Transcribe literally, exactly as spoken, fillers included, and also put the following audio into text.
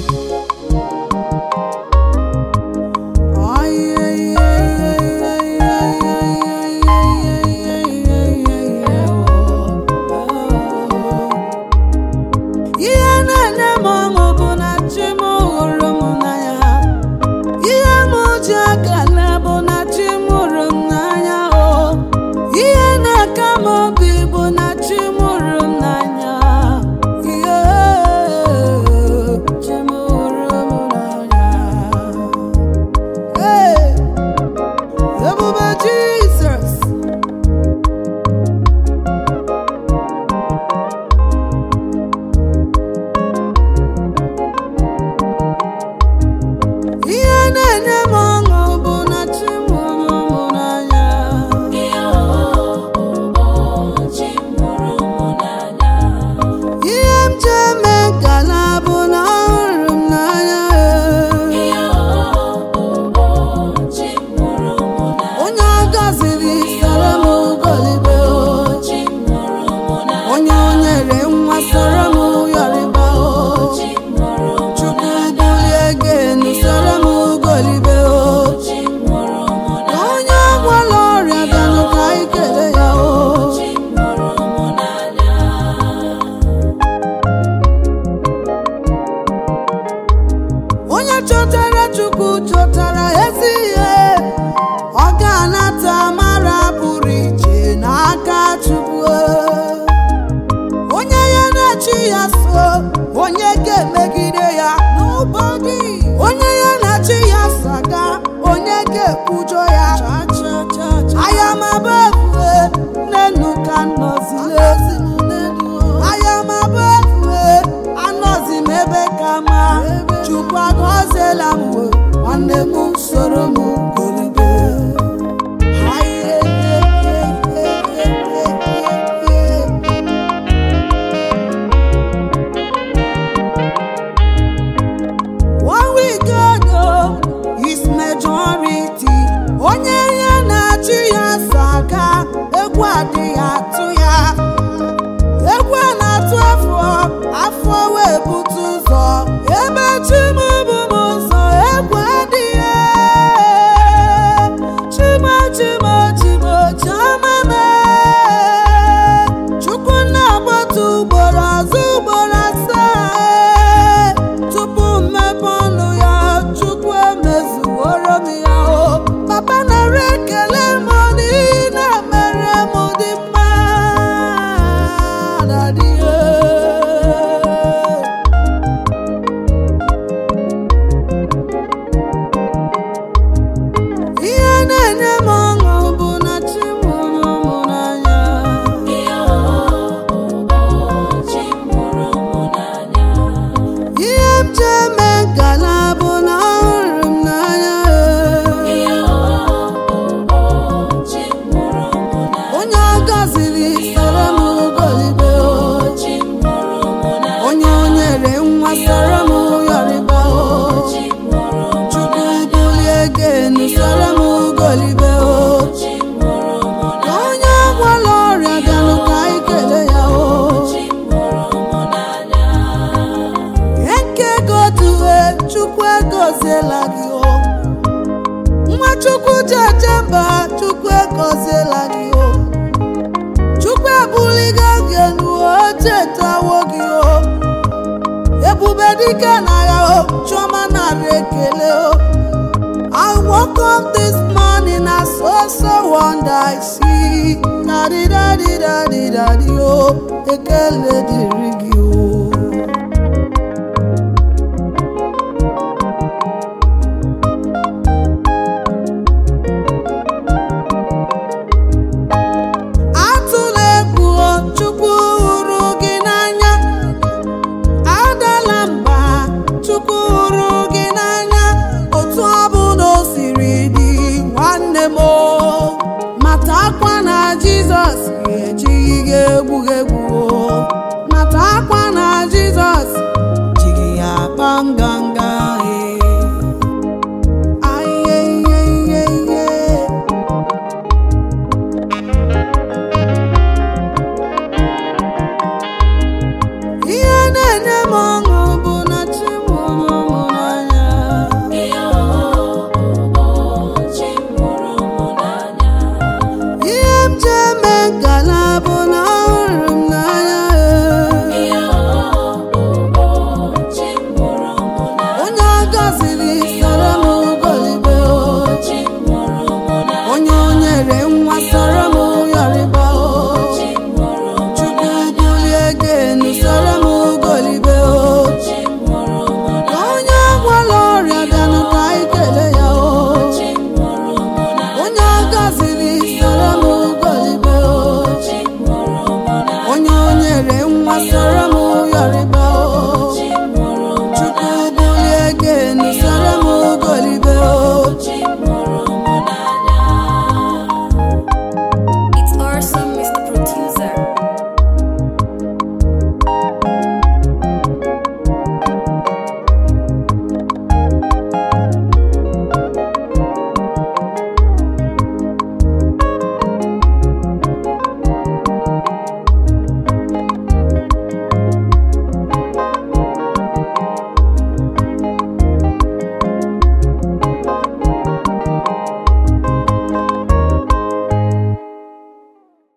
chọtara Chukwu chọtara ezi ihe, ọ ga-anata mara pụrụ iche n'aka Chukwu. Onye ya na-achị ya so, onye ga-emegide ya n'ụbọdị. Onye ya na-achị ya saga, onye ga-ekwujọ ya. Aya ma bafue n'enu ka nọzile. Aya ma bafue anọzi m ebe ka ma. Chukwu agọziela m we, nwanne m soro m golibe. One week ago is majority. Onye ya na-achị ya saga, egwu adịghị atụ ya. Egwu a na-atụ afọ, afọ wee butu ụzọ. Ebe Chimu bụ m ụzọ, egwu adịghị. Chimo Chimo Chimo Chioma mee. Chukwu na-agbatu ugboro azụ ugboro asaa. Tupu mmepe ọnụ ya, Chukwu emezuworo m ya o. Papa nara ekele m n'ihi na mere m dị mma. Ihe na-enye m ọṅụ bụ na Chi mụrụ m n'anya. Ihe m ji eme ngala bụ na ọ hụrụ m n'anya. Onye ọ gọziri soro m golibe. Onye o nyere nwa soro m yọrịba. Chukwu bulie ego soro m golibe. Onye gwọrọ ọrịa bịanụ ka anyị kelee ya o. Nke goduwe Chukwu egoziela gị o. Nwa Chukwu jeje mba, Chukwu egoziela gị o. Chukwu ebuligo gị elu o, chetawo gị o. Ebube dike na ya o, Chioma nara ekele o. I woke up this morning, I saw so wonder I see. Daddy, daddy, daddy, daddy, oh, ekele dịrị gị o. Atụla egwu o, Chukwu hụrụ gị n'anya. Adala mba, Chukwu hụrụ gị n'anya. Otu ọ bụla o siri dị, nwanne m o, matakwa na Jizọs